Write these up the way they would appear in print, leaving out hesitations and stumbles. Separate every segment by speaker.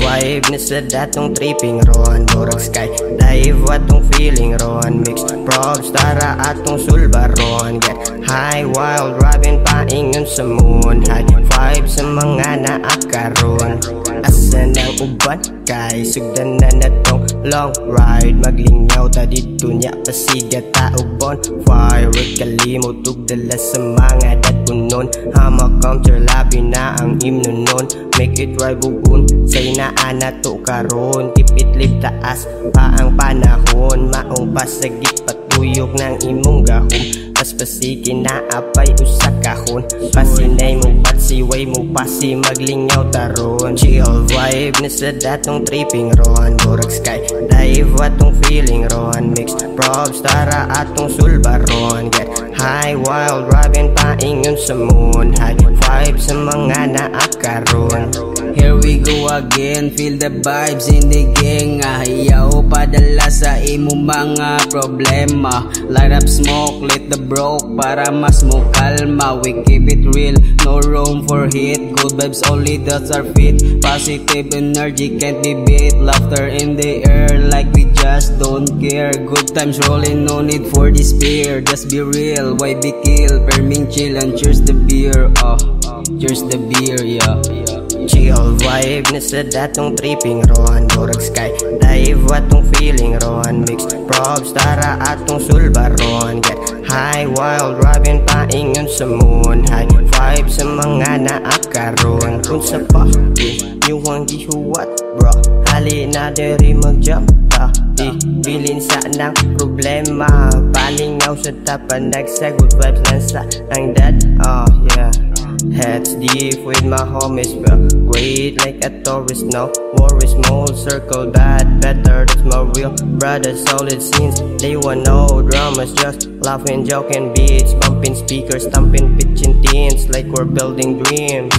Speaker 1: vibe na sa datong tripping ron. Murag sky dive atong feeling ron. Mix props tara atong sulbaron. Get high wild robin paingon sa moon. High vibe sa mga naakaron. Asa ng uban kay sugdan na natong long ride. Maglingaw ta dito nya pasiga taog bonfire. Wag kalimot ug dala sa mga datunon. Hamak counter labi na ang himno nun. Make it right bugun say na ana to karon. Tipit lib taas pa ang panahon. Maong pasagit patuyok ng imong gahom. Pas pasikin na apay usa kahon. Pasinay mo patsiway mo pasi maglingaw taron. Chill vibe na sa datong tripping ron. Murag sky dive atong feeling ron. Mix props tara atong sulbaron. Get high wild robin paingon sa moon. High vibe sa mga naakaron.
Speaker 2: Here we go again, feel the vibes in the gang. Ayaw padala sa imo mga problema. Light up smoke, let the broke para mas mo kalma. We keep it real, no room for hate. Good vibes only, that's our fit. Positive energy can't be beat. Laughter in the air like we just don't care. Good times rolling, no need for despair. Just be real, why be kill? Perming chill and cheers the beer. Cheers the beer, yeah.
Speaker 1: Chill vibe na sa datong tripping ron. Murag sky dive atong feeling ron. Mix props tara atong sulbaron. Get high wild robin paingon sa moon. High vibe sa mga naakaron. Kung sa pa yung ang gihuwat bro. Hali na deri mag-jump ta. Di bilin sa ng problema. Palingaw sa tapan nagsagot vibes lang sa ang dad. Yeah. Heads deep with my homies, bro. Great like a tourist, no worries. Small circle, bad, better. That's my real brother. Solid scenes, they want no dramas. Just laughing, joking beats, bumping speakers, stomping, pitching teens like we're building dreams.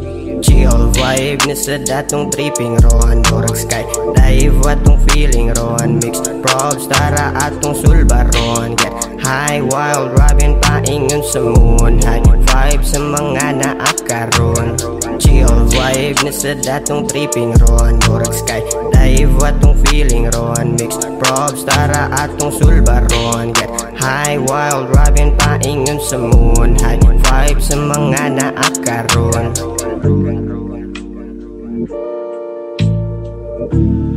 Speaker 1: Chill vibe na sa datong tripping ron. Murag sky dive atong feeling ron. Mix props tara atong sulbaron. Get high wild robin paingon sa moon. High vibe sa mga naakaron. Chill vibe na sa datong tripping ron. Murag sky dive atong feeling ron. Mix props tara atong sulbaron. Get high wild robin paingon sa moon. High vibe sa mga naakaron.